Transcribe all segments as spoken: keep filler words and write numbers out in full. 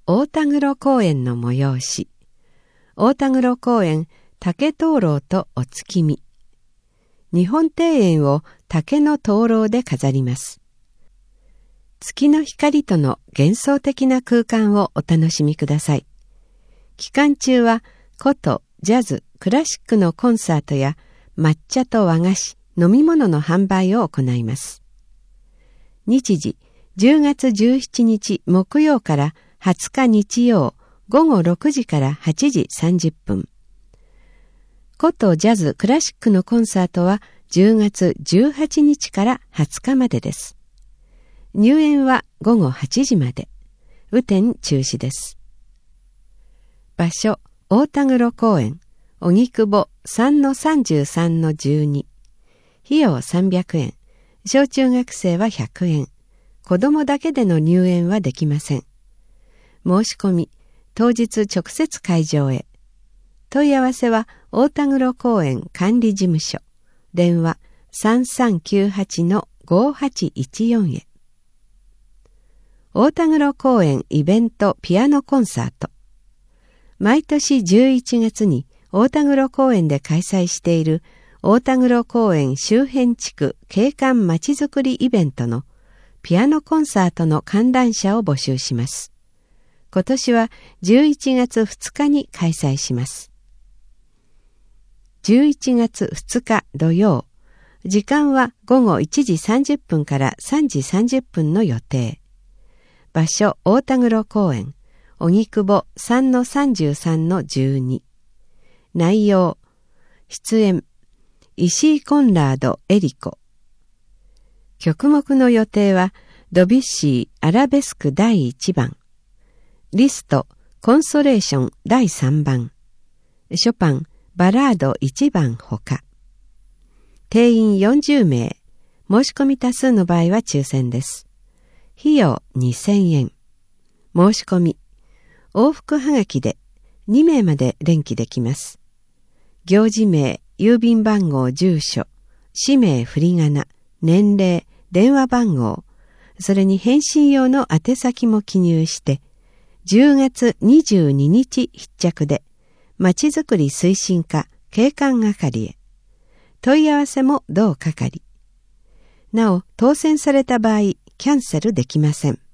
大田黒公園の催し。大田黒公園竹灯籠とお月見。日本庭園を竹の灯籠で飾ります。月の光との幻想的な空間をお楽しみください。期間中は琴、ジャズ、クラシックのコンサートや抹茶と和菓子、飲み物の販売を行います。日時、じゅうがつじゅうしちにち木曜からはつか日曜、ごごろくじからはちじさんじゅっぷん。琴、ジャズ、クラシックのコンサートはじゅうがつじゅうはちにちからはつかまでです。入園はごごはちじまで。雨天中止です。場所、大田黒公園、荻窪 さんのさんじゅうさんのじゅうに。費用さんびゃくえん。小中学生はひゃくえん。子供だけでの入園はできません。申し込み、当日直接会場へ。問い合わせは大田黒公園管理事務所。電話 さんさんきゅうはちのごはちいちよん へ。大田黒公園イベントピアノコンサート。毎年じゅういちがつに大田黒公園で開催している大田黒公園周辺地区景観まちづくりイベントのピアノコンサートの観覧者を募集します。今年はじゅういちがつふつかに開催します。じゅういちがつふつか土曜、時間はごごいちじさんじゅっぷんからさんじさんじゅっぷんの予定。場所、大田黒公園、荻窪 さんのさんじゅうさんのじゅうに。内容、出演、石井コンラード・エリコ。曲目の予定は、ドビュッシー・アラベスクだいいちばん。リスト、コンソレーションだいさんばん。ショパン、バラードいちばんほか。定員よんじゅうめい。申し込み多数の場合は抽選です。費用にせんえん。申し込み。往復はがきでにめいまで連記できます。行事名、郵便番号、住所、氏名、振り仮名、年齢、電話番号、それに返信用の宛先も記入して、じゅうがつにじゅうににち必着で、まちづくり推進課景観係へ。問い合わせも同係。なお、当選された場合、キャンセルできません。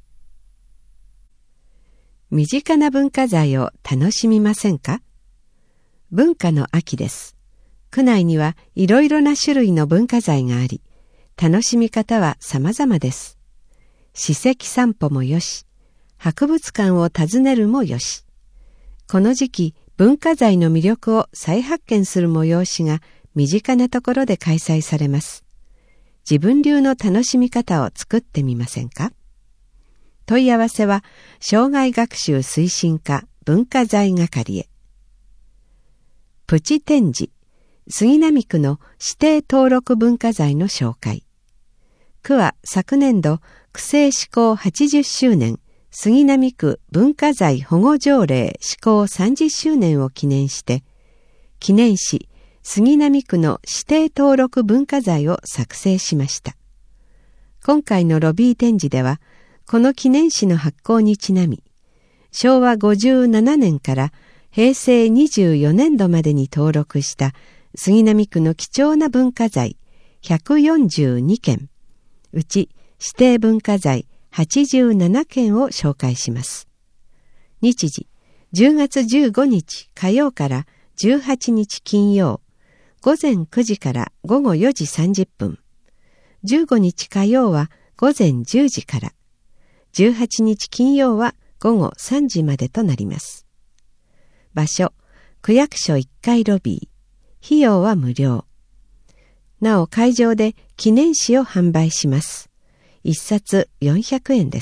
身近な文化財を楽しみませんか？文化の秋です。区内にはいろいろな種類の文化財があり、楽しみ方は様々です。史跡散歩もよし、博物館を訪ねるもよし。この時期、文化財の魅力を再発見する催しが身近なところで開催されます。自分流の楽しみ方を作ってみませんか？問い合わせは、生涯学習推進課文化財係へ。プチ展示、杉並区の指定登録文化財の紹介。区は昨年度、区政施行はちじゅっしゅうねん、杉並区文化財保護条例施行さんじゅっしゅうねんを記念して、記念誌、杉並区の指定登録文化財を作成しました。今回のロビー展示では、この記念誌の発行にちなみ、しょうわごじゅうななねんからへいせいにじゅうよねんどまでに登録した杉並区の貴重な文化財ひゃくよんじゅうにけん、うち指定文化財はちじゅうななけんを紹介します。日時、じゅうがつじゅうごにち火曜からじゅうはちにち金曜、ごぜんくじからごごよじさんじゅっぷん、じゅうごにち火曜はごぜんじゅうじから、じゅうはちにち金曜はごごさんじまでとなります。場所、区役所いっかいロビー。費用は無料。なお会場で記念誌を販売します。いっさつよんひゃくえんです。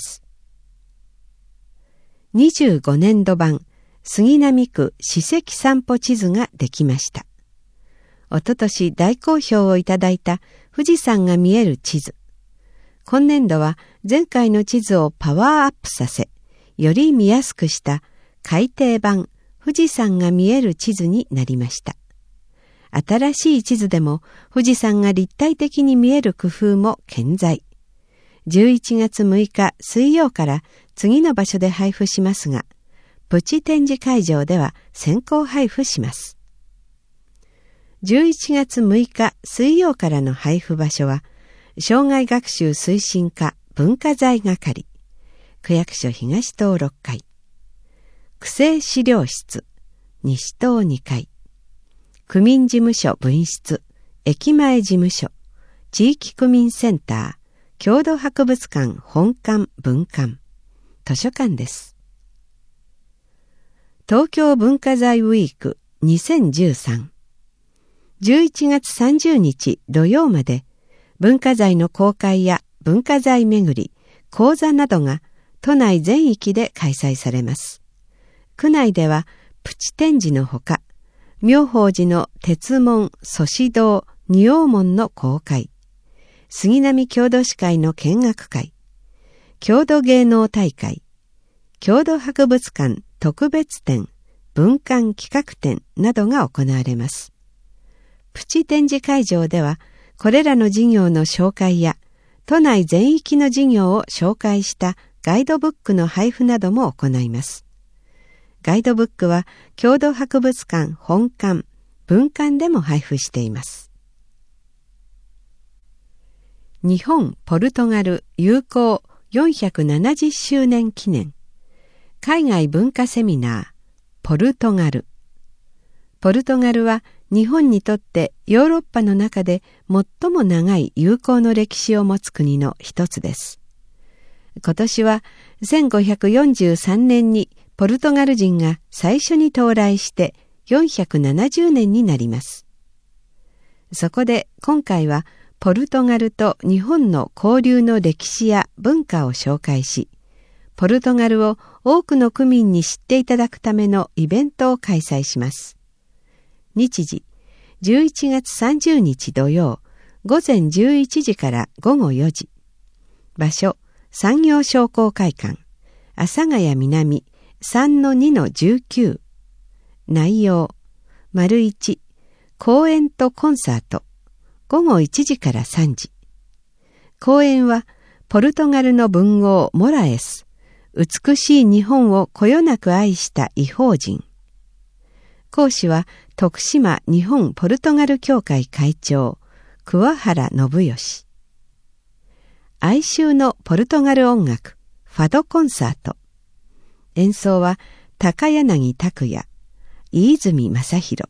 にじゅうごねんど版杉並区史跡散歩地図ができました。おととし大好評をいただいた富士山が見える地図。今年度は前回の地図をパワーアップさせ、より見やすくした改訂版富士山が見える地図になりました。新しい地図でも富士山が立体的に見える工夫も健在。 じゅういちがつむいか水曜から次の場所で配布しますが、プチ展示会場では先行配布します。じゅういちがつむいか水曜からの配布場所は、障害学習推進課文化財係、区役所東棟ろっかい、区政資料室西棟にかい、区民事務所分室、駅前事務所、地域区民センター、郷土博物館本館分館、図書館です。東京文化財ウィークにせんじゅうさん、じゅういちがつさんじゅうにち土曜まで文化財の公開や文化財巡り、講座などが都内全域で開催されます。区内ではプチ展示のほか、妙法寺の鉄門、祖師堂、仁王門の公開、杉並郷土史会の見学会、郷土芸能大会、郷土博物館特別展、文館企画展などが行われます。プチ展示会場では、これらの事業の紹介や、都内全域の事業を紹介したガイドブックの配布なども行います。ガイドブックは、郷土博物館本館、文館でも配布しています。日本・ポルトガル友好よんひゃくななじゅっしゅうねん記念海外文化セミナーポルトガル。ポルトガルは日本にとってヨーロッパの中で最も長い友好の歴史を持つ国の一つです。今年はせんごひゃくよんじゅうさんねんにポルトガル人が最初に到来してよんひゃくななじゅうねんになります。そこで今回はポルトガルと日本の交流の歴史や文化を紹介し、ポルトガルを多くの区民に知っていただくためのイベントを開催します。日時、じゅういちがつさんじゅうにち土曜、午前じゅういちじからごごよじ。場所、産業商工会館、阿佐ヶ谷南 さんのにのじゅうきゅう。内容、丸いち、講演とコンサート。ごごいちじからさんじ。講演は、ポルトガルの文豪モラエス、美しい日本をこよなく愛した異邦人。講師は、徳島日本ポルトガル協会会長、桑原信義。哀愁のポルトガル音楽、ファドコンサート。演奏は、高柳拓也、飯泉正弘。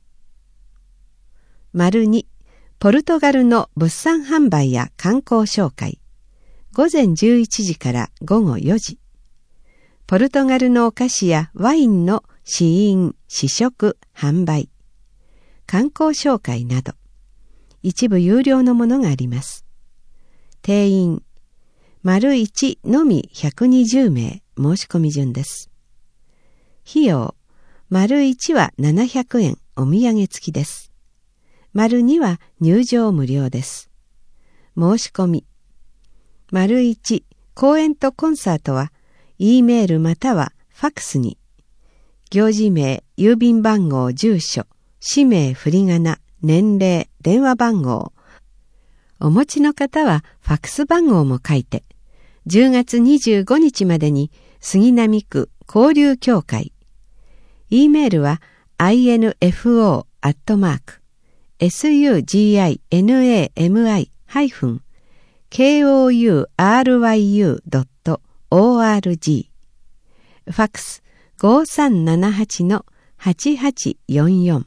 丸に、ポルトガルの物産販売や観光紹介。午前じゅういちじからごごよじ。ポルトガルのお菓子やワインの試飲、試食、販売。観光紹介など。一部有料のものがあります。定員。丸いちのみひゃくにじゅうめい申し込み順です。費用。丸いちはななひゃくえんお土産付きです。丸には入場無料です。申し込み。丸いち、講演とコンサートは、E メールまたはファックスに、行事名、郵便番号、住所、氏名、振り仮名、年齢、電話番号。お持ちの方はファックス番号も書いて、じゅうがつにじゅうごにちまでに杉並区交流協会。E メールは アイエヌエフオー アットマーク エスユージーアイエヌエーエムアイ ハイフン ケーオーユーアールワイユー ドット オーアールジー。ファックス ごさんななはち のはちはちよんよん。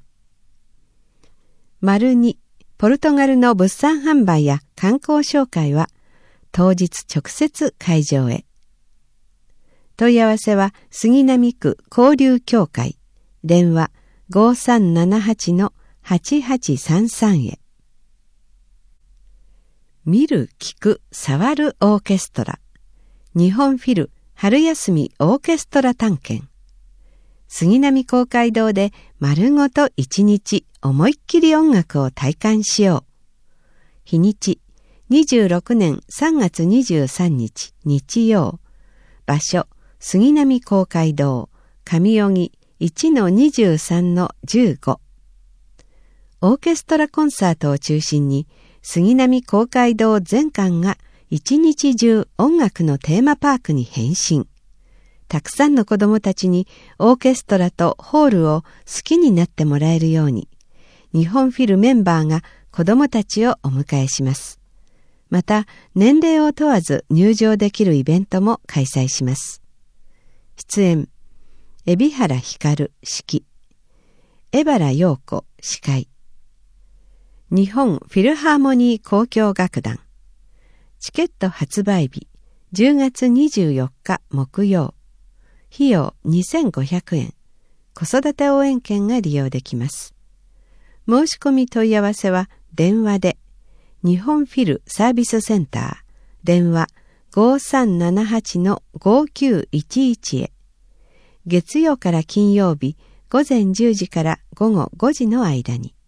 丸に、ポルトガルの物産販売や観光紹介は当日直接会場へ。問い合わせは杉並区交流協会、電話 ごさんななはち のはちはちさんさん へ。見る、聞く、触るオーケストラ。日本フィル春休みオーケストラ探検。杉並公会堂で丸ごと一日思いっきり音楽を体感しよう。日にちにじゅうろくねんさんがつにじゅうさんにち日曜。場所杉並公会堂上荻 いちのにじゅうさんのじゅうご。オーケストラコンサートを中心に杉並公会堂全館が一日中音楽のテーマパークに変身。たくさんの子供たちにオーケストラとホールを好きになってもらえるように、日本フィルメンバーが子供たちをお迎えします。また、年齢を問わず入場できるイベントも開催します。出演、海老原光指揮、江原陽子司会。日本フィルハーモニー交響楽団。チケット発売日、じゅうがつにじゅうよっか木曜。費用にせんごひゃくえん。子育て応援券が利用できます。申し込み問い合わせは電話で、日本フィルサービスセンター、電話 ごさんななはちのごきゅういちいち へ。月曜から金曜日、午前じゅうじから午後ごじの間に。